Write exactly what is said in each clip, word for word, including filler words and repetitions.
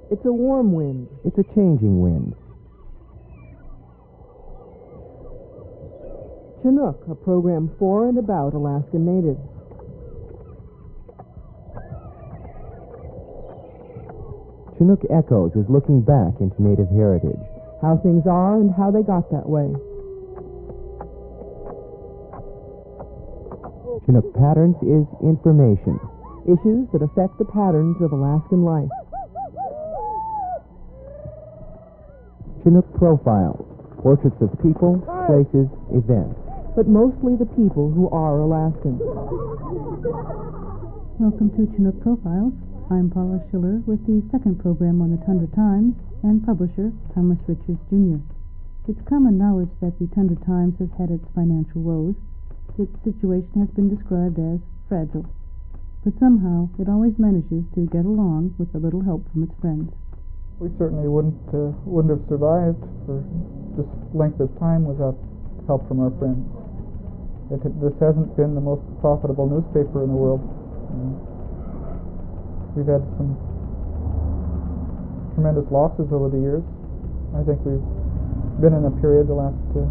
It's a warm wind. It's a changing wind. Chinook, a program for and about Alaskan natives. Chinook Echoes is looking back into Native heritage. How things are and how they got that way. Chinook Patterns is information. Issues that affect the patterns of Alaskan life. Chinook Profiles, portraits of people, places, events. But mostly the people who are Alaskan. Welcome to Chinook Profiles. I'm Paula Schiller with the second program on the Tundra Times and publisher Thomas Richards, Junior It's common knowledge that the Tundra Times has had its financial woes. Its situation has been described as fragile. But somehow it always manages to get along with a little help from its friends. We certainly wouldn't uh, wouldn't have survived for this length of time without help from our friends. It, this hasn't been the most profitable newspaper in the world. Uh, we've had some tremendous losses over the years. I think we've been in a period the last uh,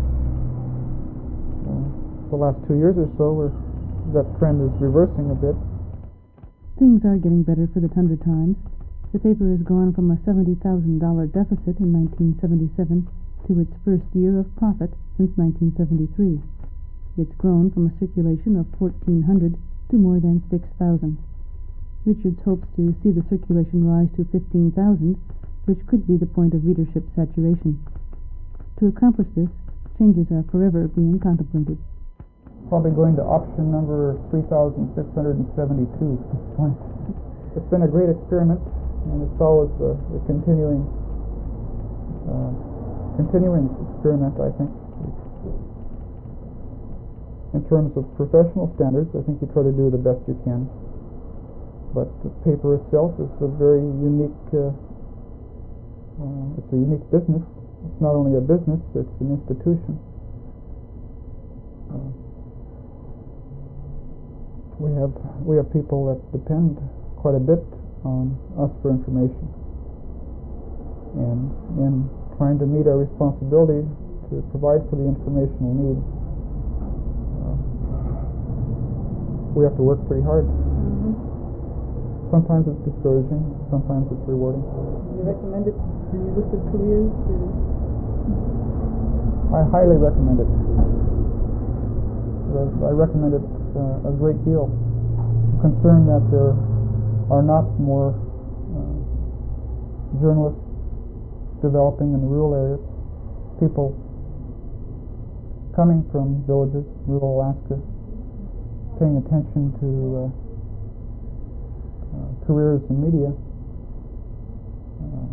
uh, the last two years or so where that trend is reversing a bit. Things are getting better for the Tundra Times. The paper has gone from a seventy thousand dollars deficit in nineteen seventy-seven to its first year of profit since nineteen seventy-three. It's grown from a circulation of fourteen hundred to more than six thousand. Richards hopes to see the circulation rise to fifteen thousand, which could be the point of readership saturation. To accomplish this, changes are forever being contemplated. Probably going to option number three thousand six hundred seventy-two at this point. It's been a great experiment, and it's always a, a continuing, uh, continuing experiment, I think. In terms of professional standards, I think you try to do the best you can. But the paper itself is a very unique, uh, uh, it's a unique business. It's not only a business, it's an institution. Uh, we have we have people that depend quite a bit on us for information. And in trying to meet our responsibility to provide for the informational needs, uh, we have to work pretty hard. Sometimes it's discouraging, sometimes it's rewarding. Do you recommend it in your list of careers? Or? I highly recommend it. I recommend it uh, a great deal. I'm concerned that there are not more uh, journalists developing in the rural areas, people coming from villages, rural Alaska, paying attention to uh, Uh, careers in media. Uh,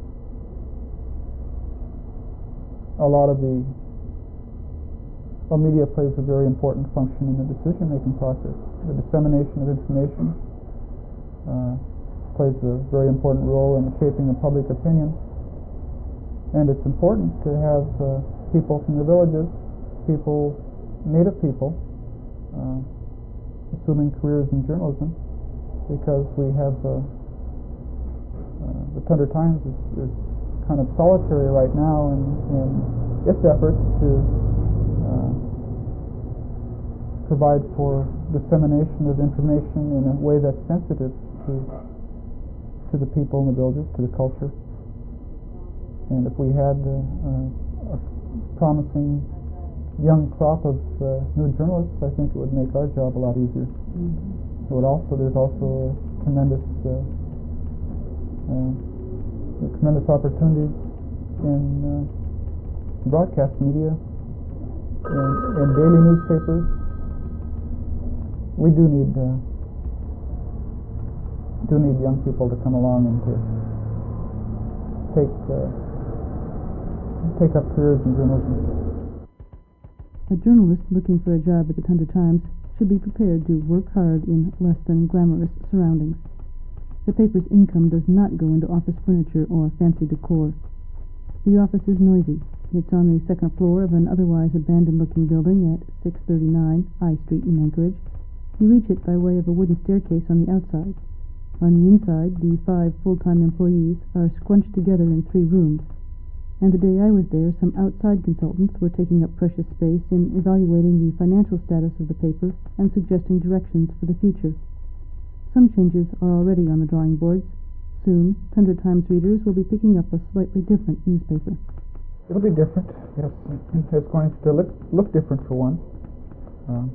a lot of the well, media plays a very important function in the decision-making process. The dissemination of information uh, plays a very important role in shaping the public opinion, and it's important to have uh, people from the villages, people, native people, uh, assuming careers in journalism, because we have uh, uh, the Tundra Times is, is kind of solitary right now in, in its efforts to uh, provide for dissemination of information in a way that's sensitive to to the people in the villages, to the culture. And if we had uh, a promising young crop of uh, new journalists, I think it would make our job a lot easier. Mm-hmm. But also, there's also a tremendous, uh, uh, tremendous opportunities in uh, broadcast media, in, in daily newspapers. We do need, uh, do need young people to come along and to take, uh, take up careers in journalism. A journalist looking for a job at the Tundra Times should be prepared to work hard in less than glamorous surroundings. The paper's income does not go into office furniture or fancy decor. The office is noisy. It's on the second floor of an otherwise abandoned-looking building at six thirty-nine I Street in Anchorage. You reach it by way of a wooden staircase on the outside. On the inside, the five full-time employees are scrunched together in three rooms, and the day I was there, some outside consultants were taking up precious space in evaluating the financial status of the paper and suggesting directions for the future. Some changes are already on the drawing boards. Soon, Tundra Times readers will be picking up a slightly different newspaper. It'll be different, yes. It's going to look, look different for one. Um,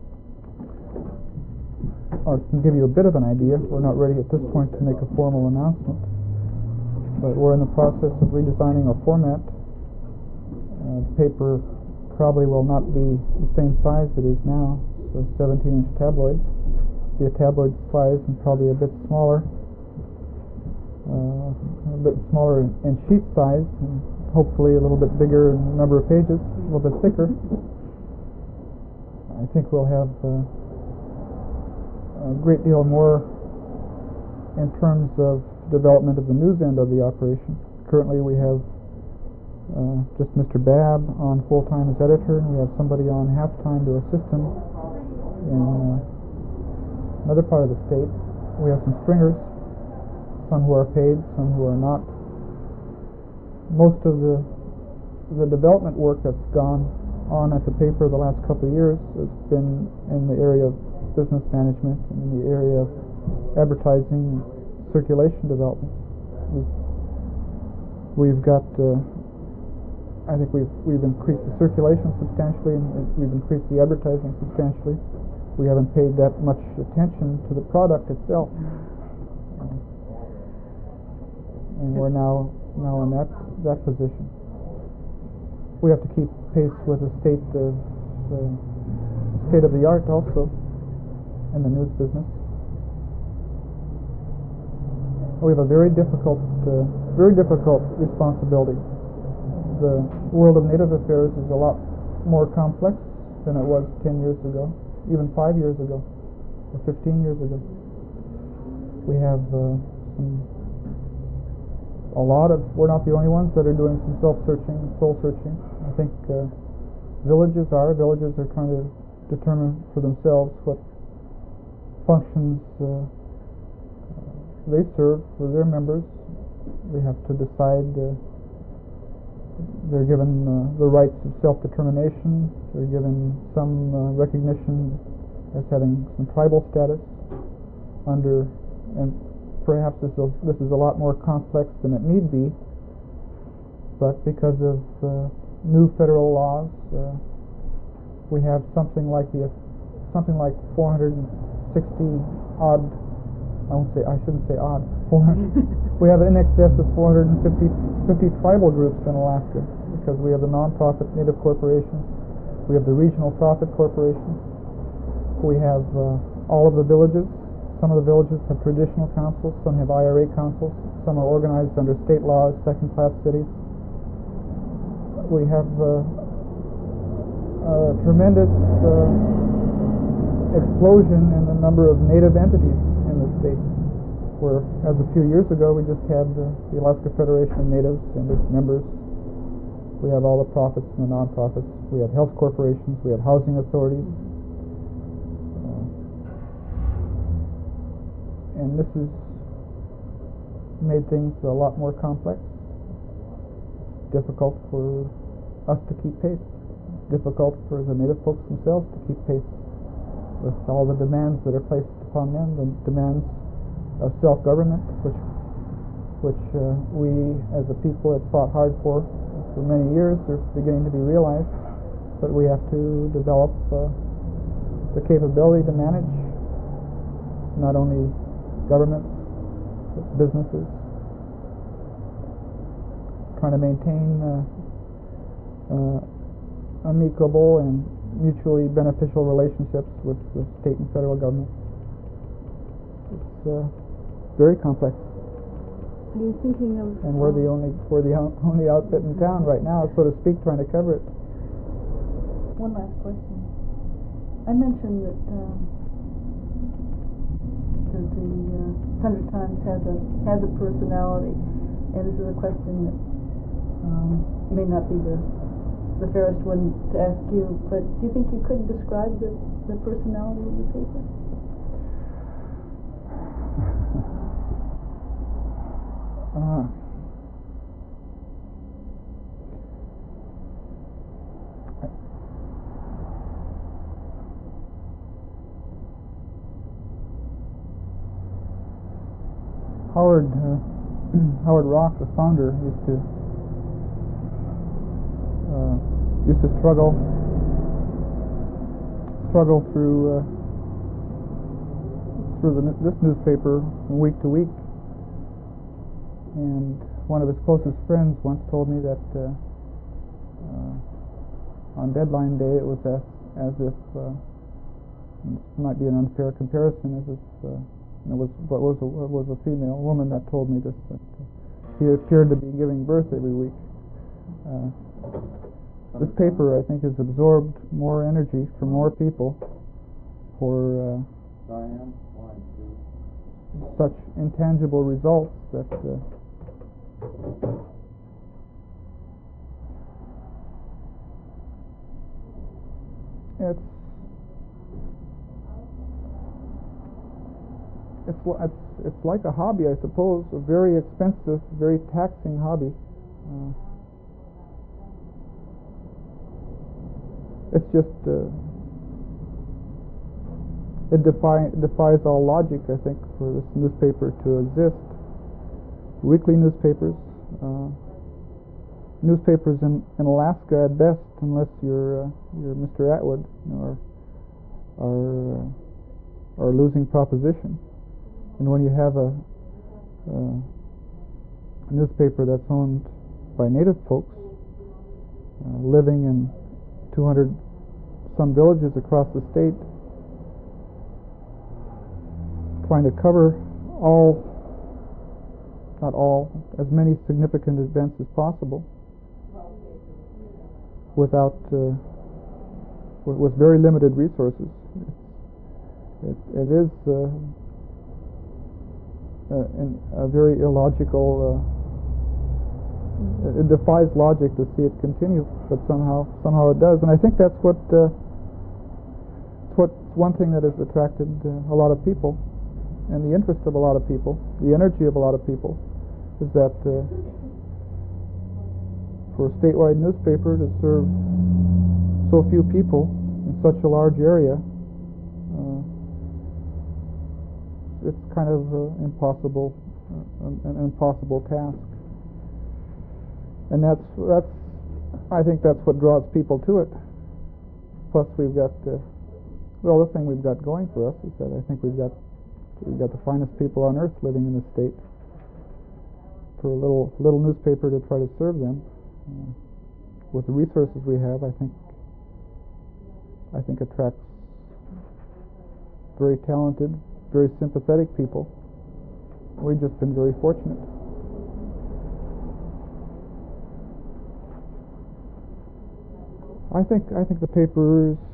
I can give you a bit of an idea. We're not ready at this point to make a formal announcement, but we're in the process of redesigning our format. Uh, the paper probably will not be the same size it is now, so seventeen inch tabloid. Be a tabloid size and probably a bit smaller, uh, a bit smaller in, in sheet size, and hopefully a little bit bigger in number of pages, a little bit thicker. I think we'll have uh, a great deal more in terms of development of the news end of the operation. Currently we have uh, just Mister Babb on full-time as editor, and we have somebody on half-time to assist him in uh, another part of the state. We have some stringers, some who are paid, some who are not. Most of the the development work that's gone on at the paper the last couple of years has been in the area of business management and in the area of advertising and circulation development. We've, we've got, uh, I think we've we've increased the circulation substantially, and we've increased the advertising substantially. We haven't paid that much attention to the product itself, uh, and we're now now in that that position. We have to keep pace with the state of uh, state of the art also in the news business. We have a very difficult, uh, very difficult responsibility. The world of Native affairs is a lot more complex than it was ten years ago, even five years ago, or fifteen years ago. We have uh, some, a lot of, we're not the only ones that are doing some self-searching, soul-searching. I think uh, villages are, villages are trying to determine for themselves what functions uh, they serve for their members. They have to decide. Uh, they're given uh, the rights of self-determination. They're given some uh, recognition as having some tribal status under, and perhaps this is, this is a lot more complex than it need be, but because of uh, new federal laws, uh, we have something like the something like four hundred sixty odd. I won't say. I shouldn't say odd. We have in excess of four hundred fifty tribal groups in Alaska, because we have the non-profit Native corporations, we have the regional profit corporations, we have uh, all of the villages. Some of the villages have traditional councils, some have I R A councils, some are organized under state laws, second-class cities. We have uh, a tremendous uh, explosion in the number of Native entities in the state, where as a few years ago we just had uh, the Alaska Federation of Natives and its members. We have all the profits and the non-profits. We have health corporations. We have housing authorities. Uh, and this has made things a lot more complex. Difficult for us to keep pace. Difficult for the Native folks themselves to keep pace with all the demands that are placed upon them, the demands of self-government, which which uh, we as a people have fought hard for for many years, are beginning to be realized. But we have to develop uh, the capability to manage not only governments, but businesses, trying to maintain uh, uh, amicable and mutually beneficial relationships with the state and federal governments. It's uh, very complex. Are you thinking of? And we're the only we're the only outfit in town right now, so to speak, trying to cover it. One last question. I mentioned that um, the, the uh, Tundra Times has a has a personality, and this is a question that um, may not be the the fairest one to ask you, but do you think you could describe the, the personality of the paper? Howard uh, Howard Rock, the founder, used to uh, used to struggle struggle through uh, through the, this newspaper from week to week, and one of his closest friends once told me that uh, uh, on deadline day it was as as if uh, it might be an unfair comparison, as if uh, it was what was a, was a female woman that told me this, that uh, he appeared to be giving birth every week. Uh, this paper, I think, has absorbed more energy from more people for uh, such intangible results that uh, it's it's it's it's like a hobby, I suppose, a very expensive, very taxing hobby. Uh, it's just uh, it defy, defies all logic, I think, for this newspaper to exist. Weekly newspapers, uh, newspapers in, in Alaska at best, unless you're uh, you're Mister Atwood, you know, are are, uh, are a losing proposition. And when you have a, uh, a newspaper that's owned by native folks uh, living in two hundred some villages across the state, trying to cover all, not all, as many significant events as possible without, uh, with, with very limited resources. It, it is uh, uh, in a very illogical, uh, it defies logic to see it continue, but somehow somehow it does. And I think that's what, uh, what one thing that has attracted uh, a lot of people, and the interest of a lot of people, the energy of a lot of people, is that uh, for a statewide newspaper to serve so few people in such a large area, uh, it's kind of uh, impossible, uh, an impossible task. And that's that's I think that's what draws people to it. Plus, we've got uh, well, the thing we've got going for us is that I think we've got we've got the finest people on earth living in the state. For a little little newspaper to try to serve them uh, with the resources we have, I think I think attracts very talented, very sympathetic people. We've just been very fortunate. I think I think the paper is,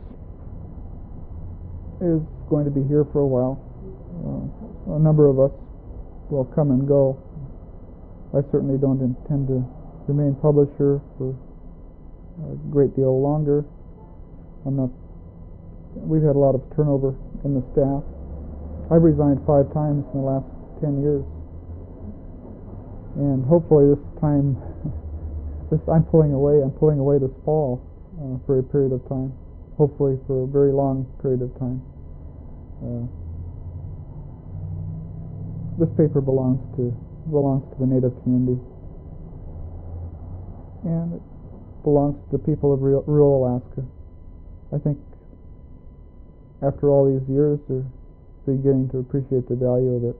is going to be here for a while. Uh, a number of us will come and go. I certainly don't intend to remain publisher for a great deal longer. I'm not. We've had a lot of turnover in the staff. I've resigned five times in the last ten years, and hopefully this time, this I'm pulling away. I'm pulling away this fall uh, for a period of time. Hopefully for a very long period of time. Uh, this paper belongs to. belongs to the native community, and it belongs to the people of real, rural Alaska. I think after all these years they're beginning to appreciate the value of it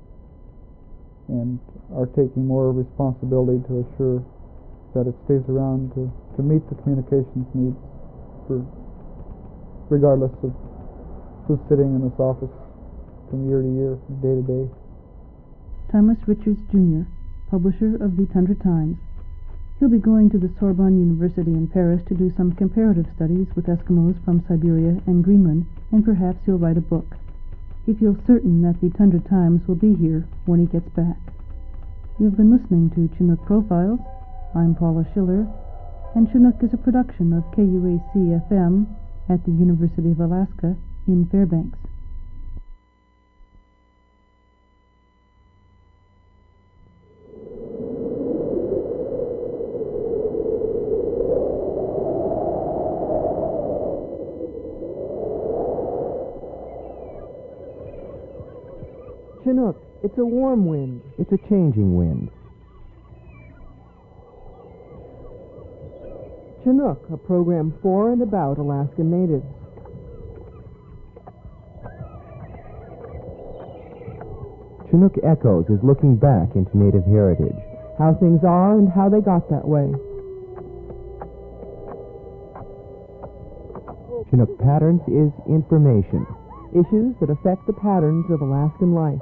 and are taking more responsibility to assure that it stays around to, to meet the communications needs for, regardless of who's sitting in this office from year to year, day to day. Thomas Richards, Junior, publisher of the Tundra Times. He'll be going to the Sorbonne University in Paris to do some comparative studies with Eskimos from Siberia and Greenland, and perhaps he'll write a book. He feels certain that the Tundra Times will be here when he gets back. You've been listening to Chinook Profiles. I'm Paula Schiller, and Chinook is a production of K U A C F M at the University of Alaska in Fairbanks. Chinook, It's a warm wind. It's a changing wind. Chinook, a program for and about Alaskan natives. Chinook Echoes is looking back into Native heritage. How things are and how they got that way. Chinook Patterns is information. Issues that affect the patterns of Alaskan life.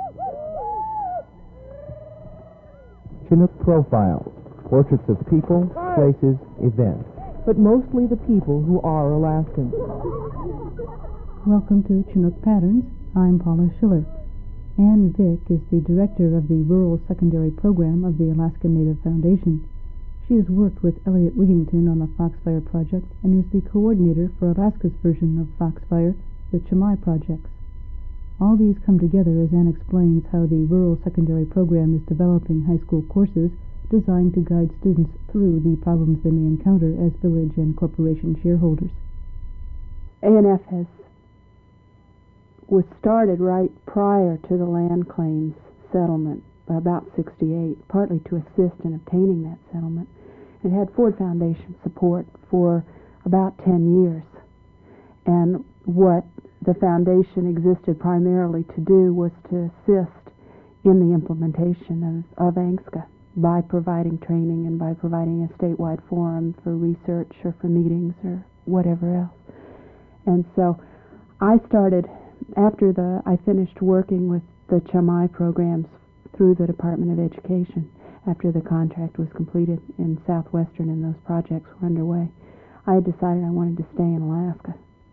Chinook Profiles. Portraits of people, places, events. But mostly the people who are Alaskans. Welcome to Chinook Patterns. I'm Paula Schiller. Ann Vick is the director of the Rural Secondary Program of the Alaskan Native Foundation. She has worked with Elliot Wigington on the Foxfire Project and is the coordinator for Alaska's version of Foxfire, the Chamai Projects. All these come together as Ann explains how the Rural Secondary Program is developing high school courses designed to guide students through the problems they may encounter as village and corporation shareholders. A N F has was started right prior to the land claims settlement, by about sixty-eight, partly to assist in obtaining that settlement. It had Ford Foundation support for about ten years. And what the foundation existed primarily to do was to assist in the implementation of, of A N C S C A by providing training and by providing a statewide forum for research or for meetings or whatever else. And so I started, after the I finished working with the Chamai programs through the Department of Education, after the contract was completed in Southwestern and those projects were underway, I had decided I wanted to stay in Alaska.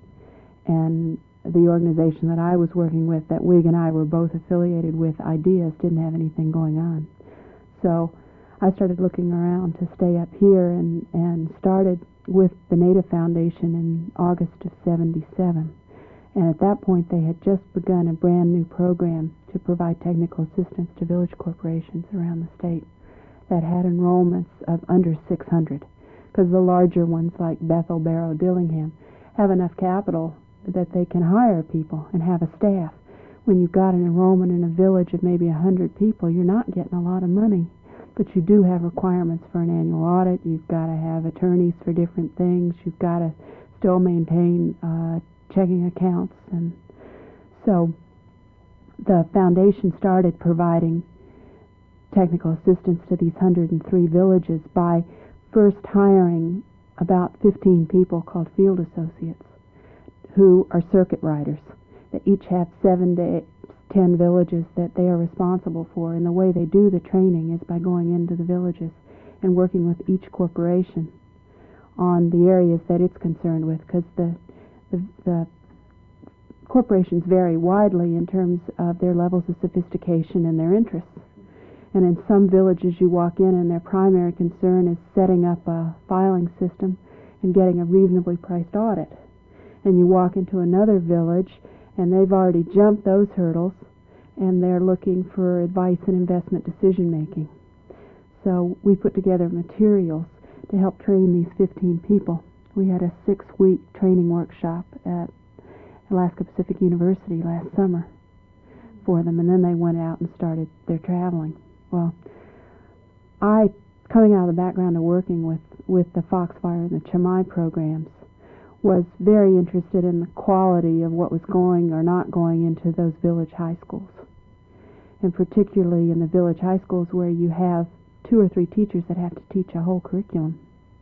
And the organization that I was working with, that Wig and I were both affiliated with, Ideas, didn't have anything going on. So I started looking around to stay up here and, and started with the Native Foundation in August of seventy-seven. And at that point they had just begun a brand new program to provide technical assistance to village corporations around the state that had enrollments of under six hundred, because the larger ones like Bethel, Barrow, Dillingham have enough capital that they can hire people and have a staff. When you've got an enrollment in a village of maybe one hundred people, you're not getting a lot of money, but you do have requirements for an annual audit. You've got to have attorneys for different things. You've got to still maintain uh, checking accounts. And so the foundation started providing technical assistance to these one hundred three villages by first hiring about fifteen people called field associates who are circuit riders. They each have seven to ten villages that they are responsible for, and the way they do the training is by going into the villages and working with each corporation on the areas that it's concerned with, because the, the the corporations vary widely in terms of their levels of sophistication and their interests. And in some villages you walk in and their primary concern is setting up a filing system and getting a reasonably priced audit. And you walk into another village and they've already jumped those hurdles and they're looking for advice and investment decision making. So we put together materials to help train these fifteen people. We had a six-week training workshop at Alaska Pacific University last summer for them, and then they went out and started their traveling. Well, I, coming out of the background of working with, with the Foxfire and the Chamai programs, was very interested in the quality of what was going or not going into those village high schools. And particularly in the village high schools where you have two or three teachers that have to teach a whole curriculum.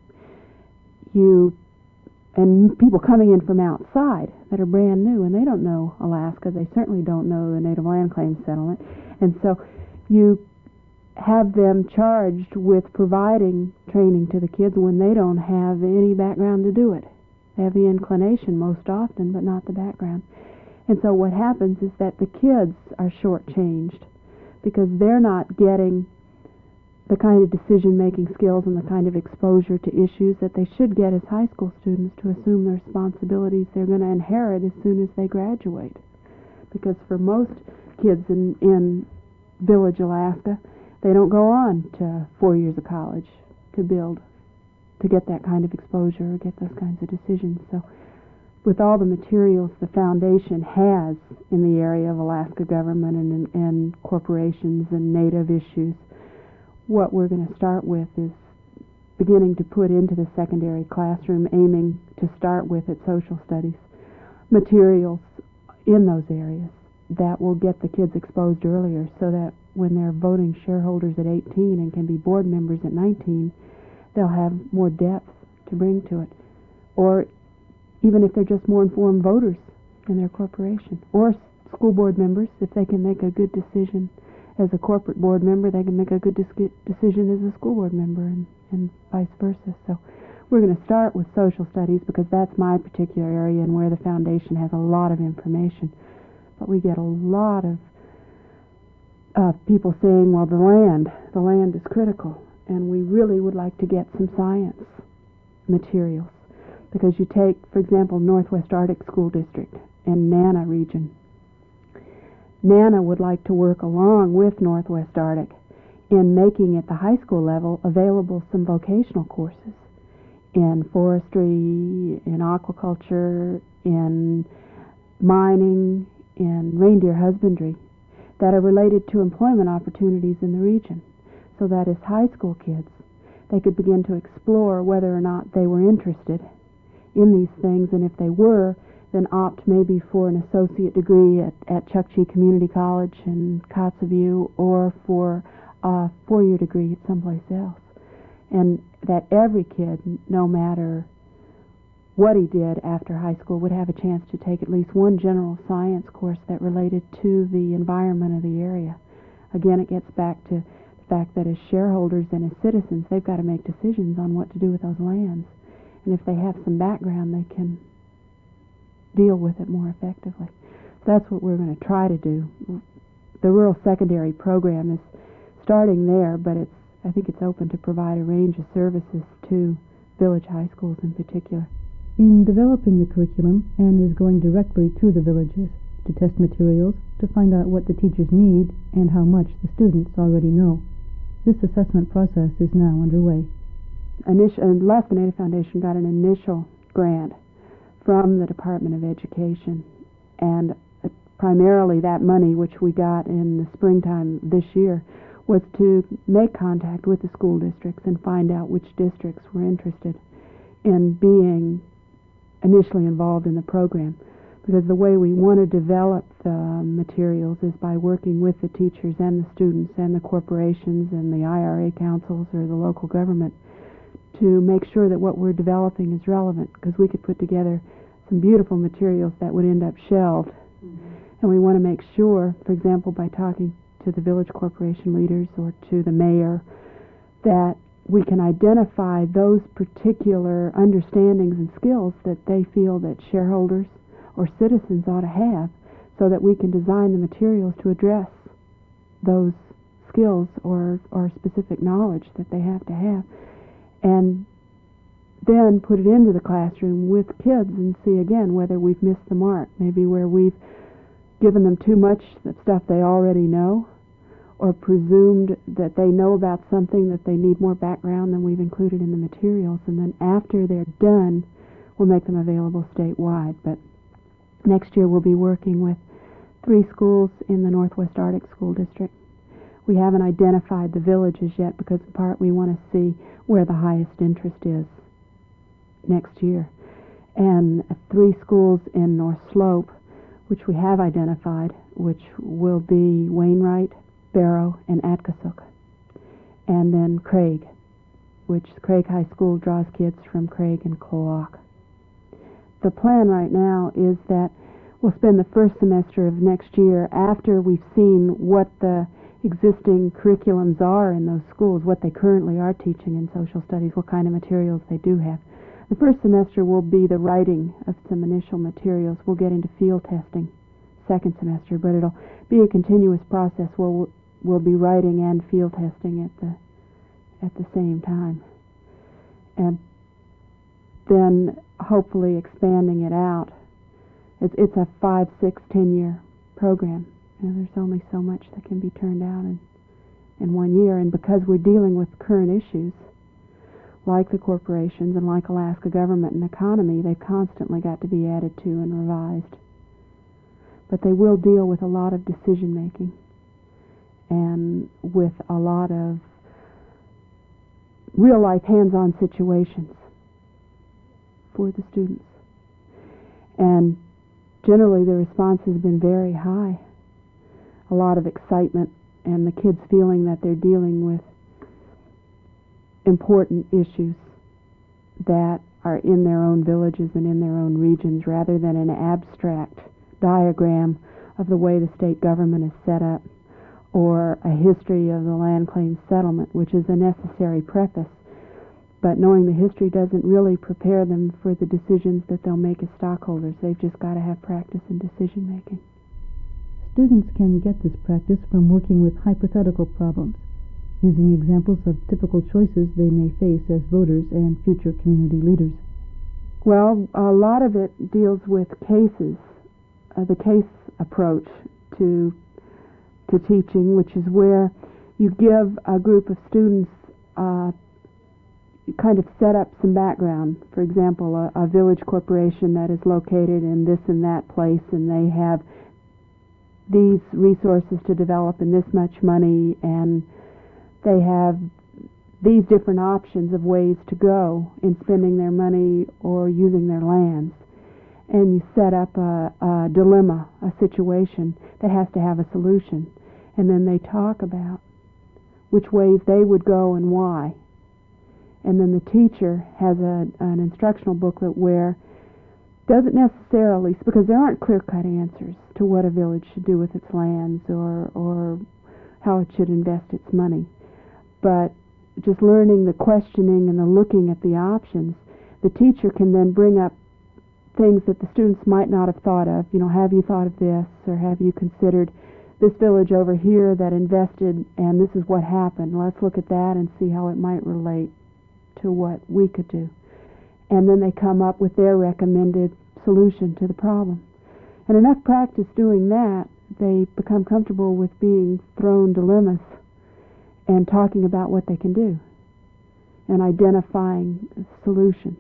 You, and people coming in from outside that are brand new, and they don't know Alaska, they certainly don't know the Native Land Claims Settlement, and so you have them charged with providing training to the kids when they don't have any background to do it. They have the inclination most often, but not the background. And so what happens is that the kids are shortchanged because they're not getting the kind of decision-making skills and the kind of exposure to issues that they should get as high school students to assume the responsibilities they're going to inherit as soon as they graduate. Because for most kids in, in village Alaska, they don't go on to four years of college to build, to get that kind of exposure or get those kinds of decisions. So with all the materials the foundation has in the area of Alaska government and, and corporations and Native issues, what we're going to start with is beginning to put into the secondary classroom, aiming to start with at social studies, materials in those areas that will get the kids exposed earlier, so that when they're voting shareholders at eighteen and can be board members at nineteen, they'll have more depth to bring to it. Or even if they're just more informed voters in their corporation. Or school board members, if they can make a good decision as a corporate board member, they can make a good dis- decision as a school board member, and, and vice versa. So we're going to start with social studies because that's my particular area and where the foundation has a lot of information. But we get a lot of uh, people saying, well, the land, the land is critical, and we really would like to get some science materials. Because you take, for example, Northwest Arctic School District and NANA region. NANA would like to work along with Northwest Arctic in making at the high school level available some vocational courses in forestry, in aquaculture, in mining, in reindeer husbandry that are related to employment opportunities in the region, so that as high school kids they could begin to explore whether or not they were interested in these things, and if they were, then opt maybe for an associate degree at, at Chukchi Community College in Kotzebue, or for a four-year degree at someplace else. And that every kid, no matter what he did after high school, would have a chance to take at least one general science course that related to the environment of the area. Again, it gets back to the fact that as shareholders and as citizens, they've got to make decisions on what to do with those lands. And if they have some background, they can deal with it more effectively. So that's what we're going to try to do. The rural secondary program is starting there, but it's I think it's open to provide a range of services to village high schools in particular. In developing the curriculum, Anne is going directly to the villages to test materials, to find out what the teachers need and how much the students already know. This assessment process is now underway. Initial, and Alaska Native Foundation got an initial grant from the Department of Education, and uh, primarily that money, which we got in the springtime this year, was to make contact with the school districts and find out which districts were interested in being initially involved in the program. Because the way we want to develop the materials is by working with the teachers and the students and the corporations and the I R A councils or the local government to make sure that what we're developing is relevant, because we could put together some beautiful materials that would end up shelved. Mm-hmm. And we want to make sure, for example, by talking to the village corporation leaders or to the mayor, that we can identify those particular understandings and skills that they feel that shareholders or citizens ought to have, so that we can design the materials to address those skills or, or specific knowledge that they have to have, and then put it into the classroom with kids and see again whether we've missed the mark, maybe where we've given them too much of stuff they already know, or presumed that they know about something that they need more background than we've included in the materials, and then after they're done, we'll make them available statewide. But next year we'll be working with three schools in the Northwest Arctic School District. We haven't identified the villages yet because in part we want to see where the highest interest is next year. And three schools in North Slope, which we have identified, which will be Wainwright, Barrow, and Atkasuk. And then Craig, which Craig High School draws kids from Craig and Kloak. The plan right now is that we'll spend the first semester of next year, after we've seen what the existing curriculums are in those schools, what they currently are teaching in social studies, what kind of materials they do have. The first semester will be the writing of some initial materials. We'll get into field testing second semester, but it'll be a continuous process where we'll, we'll be writing and field testing at the at the same time, and then hopefully expanding it out. It's it's a five, six, ten year program. You know, there's only so much that can be turned out in in one year, and because we're dealing with current issues, like the corporations and like Alaska government and economy, they've constantly got to be added to and revised. But they will deal with a lot of decision making and with a lot of real life hands-on situations for the students. And generally the response has been very high. A lot of excitement and the kids feeling that they're dealing with important issues that are in their own villages and in their own regions, rather than an abstract diagram of the way the state government is set up, or a history of the land claims settlement, which is a necessary preface. But knowing the history doesn't really prepare them for the decisions that they'll make as stockholders. They've just got to have practice in decision making. Students can get this practice from working with hypothetical problems, using examples of typical choices they may face as voters and future community leaders. Well, a lot of it deals with cases, uh, the case approach to to teaching, which is where you give a group of students uh, you kind of set up some background. For example, a, a village corporation that is located in this and that place, and they have these resources to develop and this much money, and they have these different options of ways to go in spending their money or using their lands. And you set up a, a dilemma, a situation that has to have a solution. And then they talk about which ways they would go and why. And then the teacher has a, an instructional booklet where doesn't necessarily, because there aren't clear-cut answers to what a village should do with its lands or or how it should invest its money. But just learning the questioning and the looking at the options, the teacher can then bring up things that the students might not have thought of. You know, have you thought of this, or have you considered this village over here that invested and this is what happened? Let's look at that and see how it might relate to what we could do. And then they come up with their recommended solution to the problem. And enough practice doing that, they become comfortable with being thrown dilemmas and talking about what they can do and identifying solutions.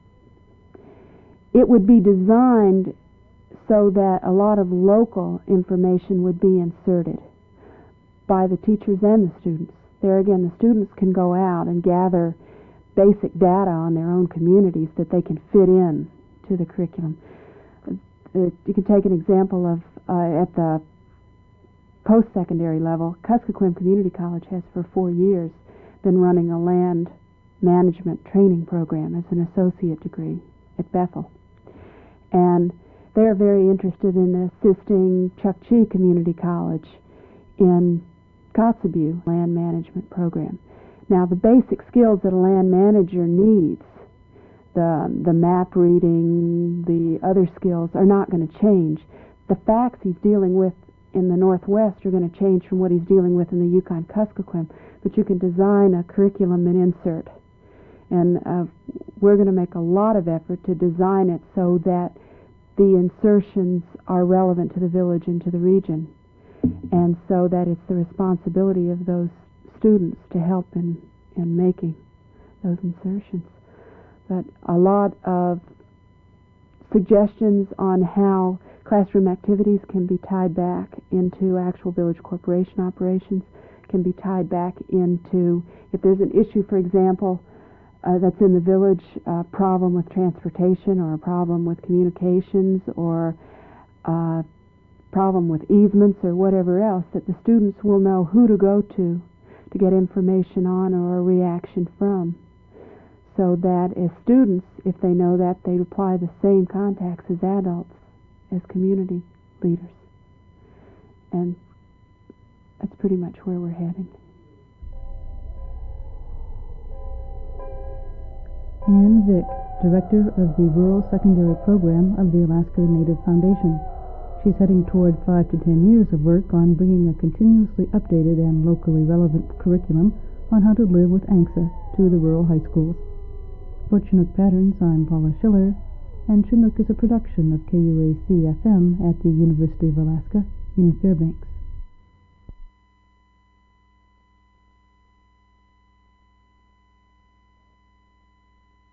It would be designed so that a lot of local information would be inserted by the teachers and the students. There again, the students can go out and gather basic data on their own communities that they can fit in to the curriculum. Uh, you can take an example of uh, at the post-secondary level, Kuskokwim Community College has for four years been running a land management training program as an associate degree at Bethel. And they are very interested in assisting Chukchi Community College in Kotzebue land management program. Now, the basic skills that a land manager needs, the the map reading, the other skills, are not going to change. The facts he's dealing with in the Northwest are going to change from what he's dealing with in the Yukon Kuskokwim, but you can design a curriculum and insert. And uh, we're going to make a lot of effort to design it so that the insertions are relevant to the village and to the region, and so that it's the responsibility of those students to help in, in making those insertions. But a lot of suggestions on how classroom activities can be tied back into actual village corporation operations, can be tied back into, if there's an issue, for example, uh, that's in the village, a problem with transportation or a problem with communications or a problem with easements or whatever else, that the students will know who to go to to get information on or a reaction from. So that as students, if they know that, they apply the same contacts as adults, as community leaders. And that's pretty much where we're heading. Ann Vick, Director of the Rural Secondary Program of the Alaska Native Foundation. She's heading toward five to ten years of work on bringing a continuously updated and locally relevant curriculum on how to live with A N C S A to the rural high schools. For Chinook Patterns, I'm Paula Schiller, and Chinook is a production of K U A C F M at the University of Alaska in Fairbanks.